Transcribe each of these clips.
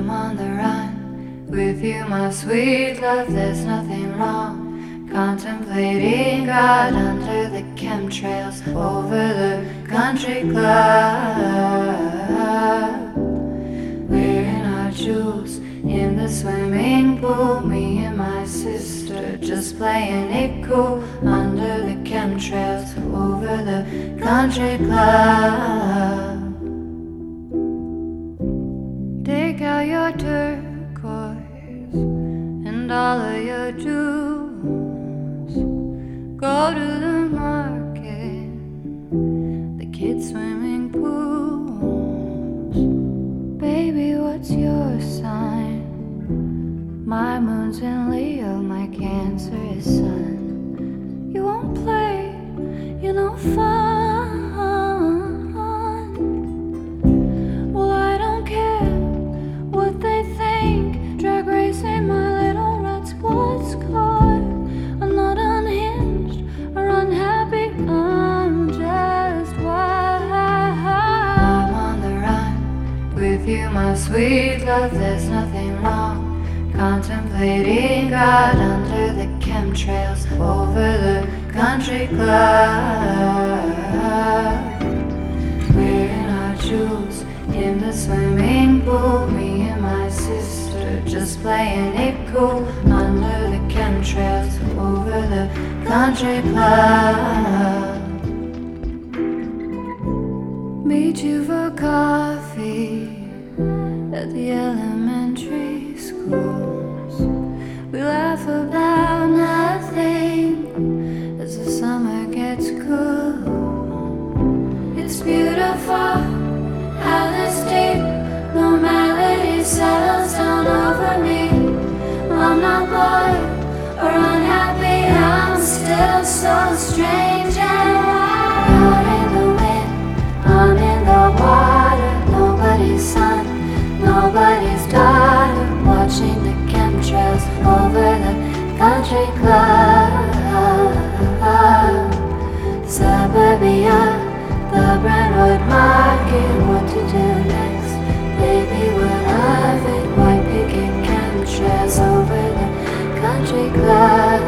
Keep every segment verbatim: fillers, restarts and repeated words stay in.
I'm on the run with you, my sweet love, there's nothing wrong. Contemplating God under the chemtrails over the country club. Wearing our jewels in the swimming pool, me and my sister just playing it cool under the chemtrails over the country club. Take out your turquoise and all of your jewels. Go to the market, the kids' swimming pools. Baby, what's your sign? My moon's in Leo, my Cancer is Sun. You won't play, you're no fun. Well, I don't care what they think. Drag racing my little red sports car. I'm not unhinged or unhappy, I'm just wild. I'm on the run with you, my sweet love, there's nothing wrong. Contemplating God under the chemtrails over the country club. Wearing our jewels in the swimming pool, me and my sister just playing it cool under the chemtrails over the country club. Meet you for coffee at the elementary schools. We laugh about nothing as the summer gets cool. It's beautiful how this deep normality settles down over me. I'm not bored or unhappy, I'm still so strange and wild. You're in the wind, I'm in the water. Nobody's son, nobody's daughter, watching the chemtrails over the country club. Suburbia, the Brentwood Market, what to do next? Baby, what of it? White picket chemtrails over the country club.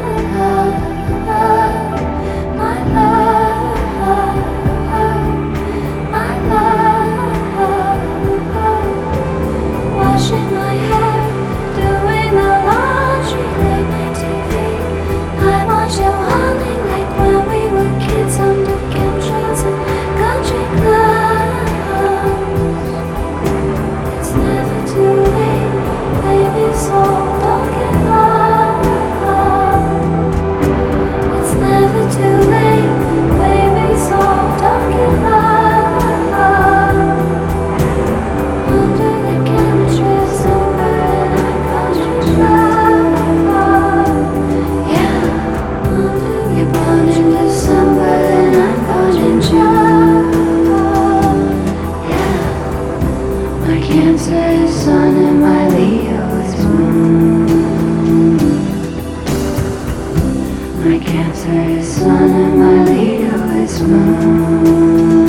My love, my love. Washing my hair, doing the laundry, late night T V. I watch you hunting like when we were kids under chemtrails and country clubs. It's never too late, baby, so don't give up. It's never too late, baby, so don't give up. Under the chemtrails over in our country club. Yeah, you're born in December and I'm born in June. Yeah, my Cancer is Sun and my Leo is Moon. My Cancer is Sun and my Leo is Moon.